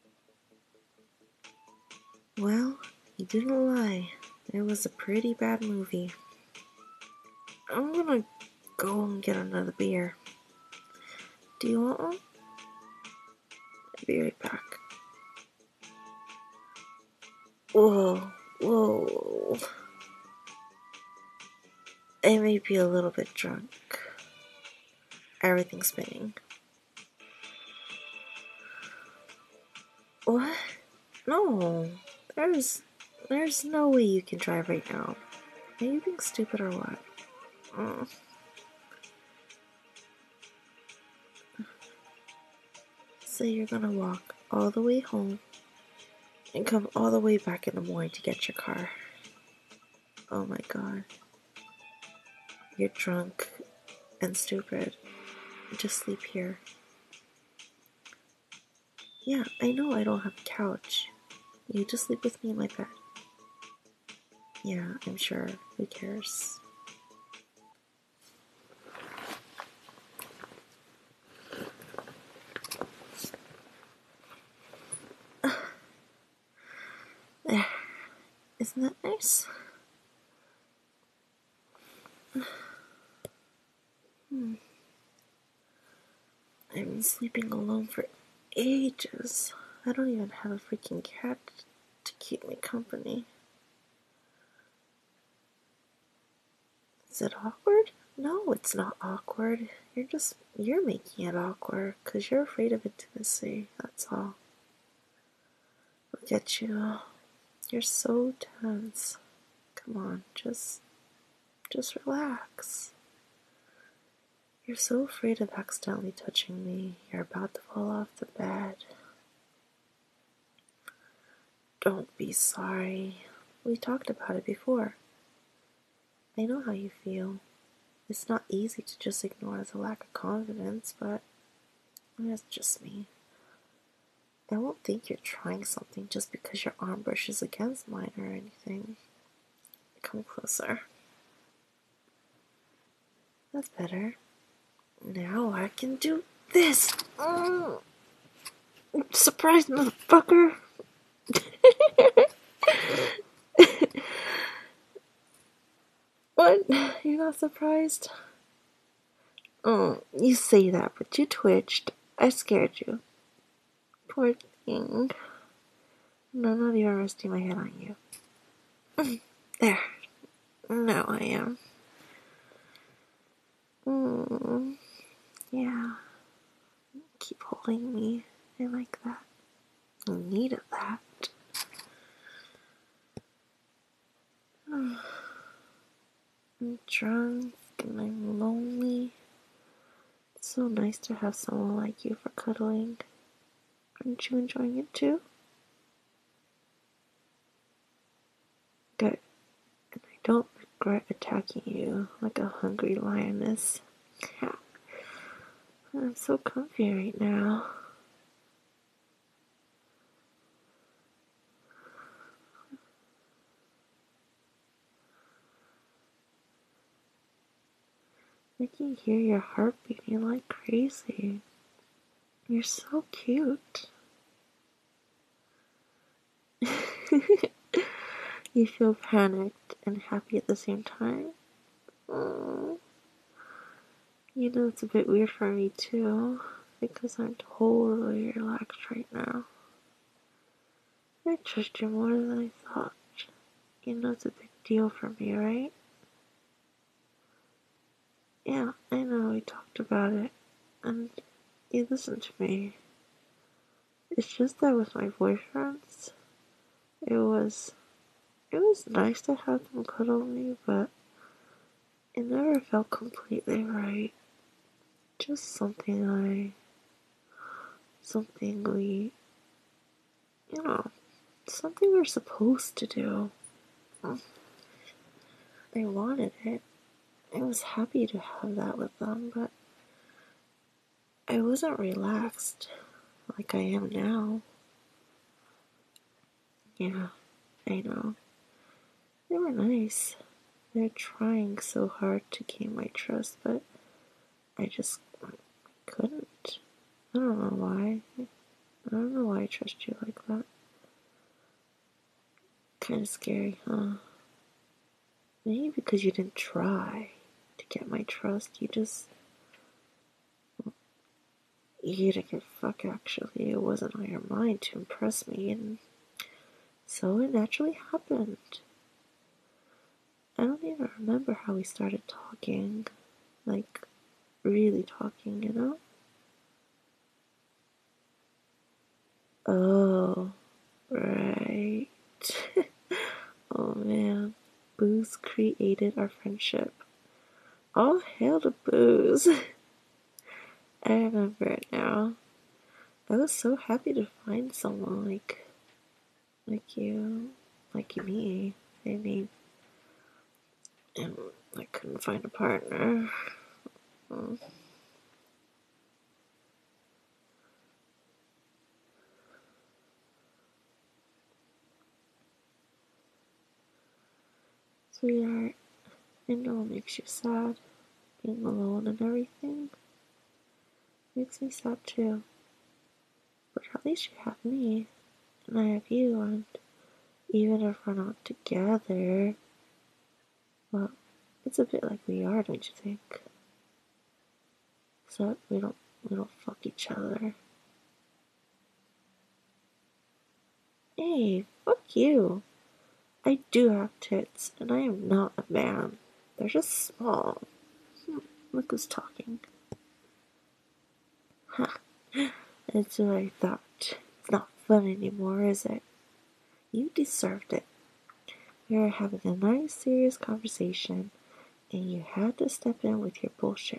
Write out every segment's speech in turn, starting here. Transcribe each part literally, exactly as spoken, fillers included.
Well, you didn't lie. It was a pretty bad movie. I'm gonna go and get another beer. Do you want one? I'll be right back. Whoa, whoa. I may be a little bit drunk. Everything's spinning. What? No. There's there's no way you can drive right now. Are you being stupid or what? Mm. So you're gonna walk all the way home and come all the way back in the morning to get your car. Oh my god. You're drunk and stupid. Just sleep here. Yeah, I know I don't have a couch. You just sleep with me in my bed. Yeah, I'm sure. Who cares? There. Isn't that nice? Hmm. I've been sleeping alone for ages. I don't even have a freaking cat to keep me company. Is it awkward? No, it's not awkward. You're just, you're making it awkward because you're afraid of intimacy. That's all. Look at you. You're so tense. Come on, just, just relax. You're so afraid of accidentally touching me. You're about to fall off the bed. Don't be sorry. We talked about it before. I know how you feel. It's not easy to just ignore the lack of confidence, but that's just me. I won't think you're trying something just because your arm brushes against mine or anything. Come closer. That's better. Now I can do this. Mm. Surprise, motherfucker. What? You're not surprised? Oh, you say that, but you twitched. I scared you. Poor thing. No, I'm not even resting my head on you. There. Now I am. Mm, yeah. Keep holding me. I like that. I needed that. I'm drunk and I'm lonely. It's so nice to have someone like you for cuddling. Aren't you enjoying it too? Good. And I don't regret attacking you like a hungry lioness. I'm so comfy right now. I can hear your heart beating like crazy. You're so cute. You feel panicked and happy at the same time? Mm. You know, it's a bit weird for me too, because I'm totally relaxed right now. I trust you more than I thought. You know, it's a big deal for me, right? Yeah, I know, we talked about it, and you listened to me. It's just that with my boyfriends, it was, it was nice to have them cuddle me, but it never felt completely right. Just something I, something we, you know, something we're supposed to do. I wanted it. I was happy to have that with them, but I wasn't relaxed like I am now. Yeah, I know. They were nice. They're trying so hard to gain my trust, but I just couldn't. I don't know why. I don't know why I trust you like that. Kind of scary, huh? Maybe because you didn't try to get my trust. You just. You didn't give a fuck, actually. It wasn't on your mind to impress me, and so it naturally happened. I don't even remember how we started talking. Like, really talking, you know? Oh, right. Oh man. Booze created our friendship. All hail to Booze. I remember it now. I was so happy to find someone like, like you, like me. I mean, and I couldn't find a partner. Mm. Sweetheart, I know it makes you sad, being alone and everything. Makes me sad too. But at least you have me, and I have you, and even if we're not together, well, it's a bit like we are, don't you think? Except we don't we don't fuck each other. Hey, fuck you. I do have tits, and I am not a man. They're just small. Hmm, look who's talking. Ha, that's what I thought. It's not fun anymore, is it? You deserved it. We were having a nice, serious conversation, and you had to step in with your bullshit.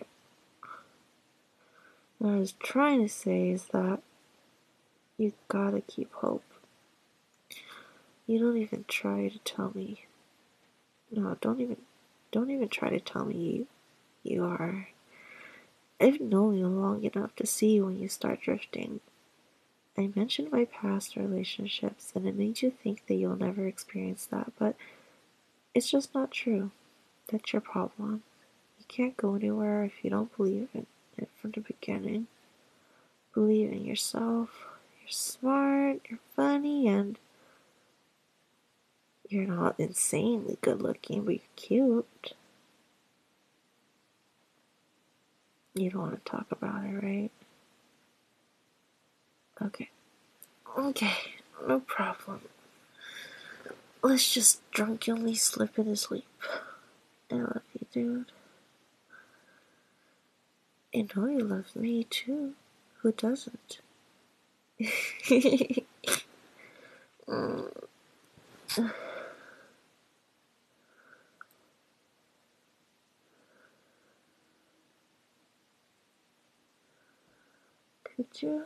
What I was trying to say is that you gotta keep hope. You don't even try to tell me. No, don't even, don't even try to tell me you, you are. I've known you long enough to see when you start drifting. I mentioned my past relationships, and it made you think that you'll never experience that, but it's just not true. That's your problem. You can't go anywhere if you don't believe in it from the beginning. Believe in yourself. You're smart, you're funny, and you're not insanely good looking, but you're cute. You don't want to talk about it, right? Okay. Okay, no problem. Let's just drunkenly slip into sleep. I love you, dude. I know you love me, too. Who doesn't? mm. Could you?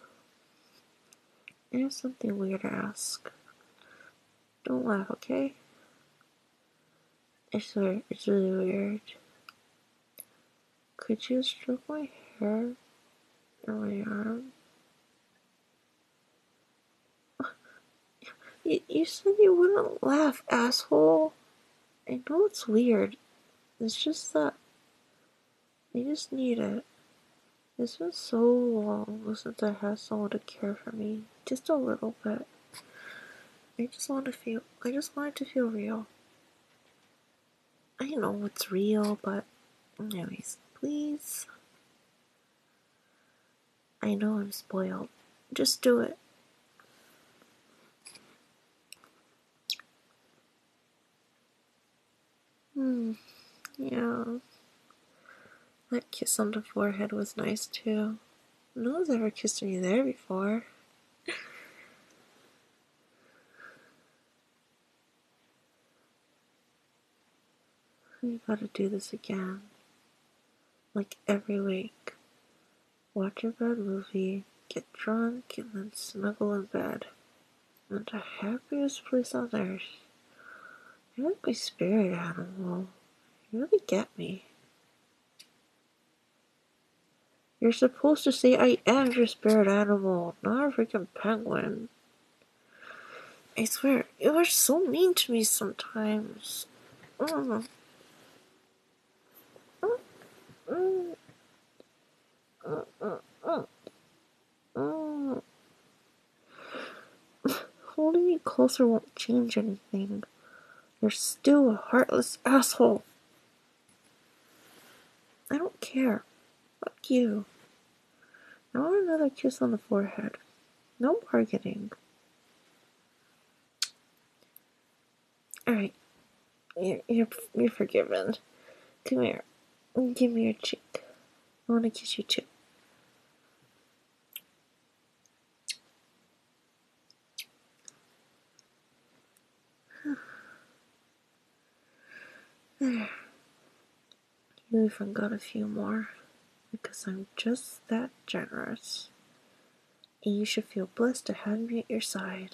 I have something weird to ask. Don't laugh, okay? I swear, it's really weird. Could you stroke my hair or my arm? You, you said you wouldn't laugh, asshole. I know it's weird. It's just that I just need it. It's been so long since I had someone to care for me. Just a little bit. I just want to feel, I just want it to feel real. I know it's real, but anyways, please. I know I'm spoiled. Just do it. Hmm, yeah. That kiss on the forehead was nice too. No one's ever kissed me there before. We gotta do this again. Like every week. Watch a bad movie, get drunk, and then snuggle in bed. I'm the happiest place on earth. You're like my spirit animal. You really get me. You're supposed to say I am your spirit animal, not a freaking penguin. I swear, you are so mean to me sometimes. Mm. Mm. Mm. Mm. Mm. Mm. closer won't change anything. You're still a heartless asshole. I don't care. Fuck you. I want another kiss on the forehead. No bargaining. Alright. You're, you're, you're forgiven. Come here. Give me your cheek. I want to kiss you too. There. You even got a few more. Because I'm just that generous. And you should feel blessed to have me at your side.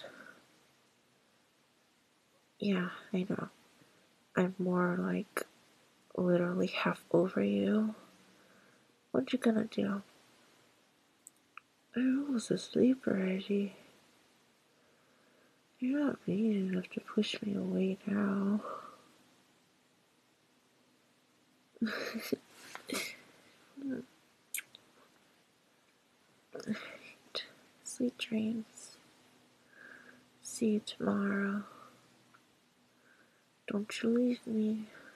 Yeah, I know. I'm more like literally half over you. What you gonna do? I was asleep already. You're not mean enough to push me away now. Sweet dreams. See you tomorrow. Don't you leave me.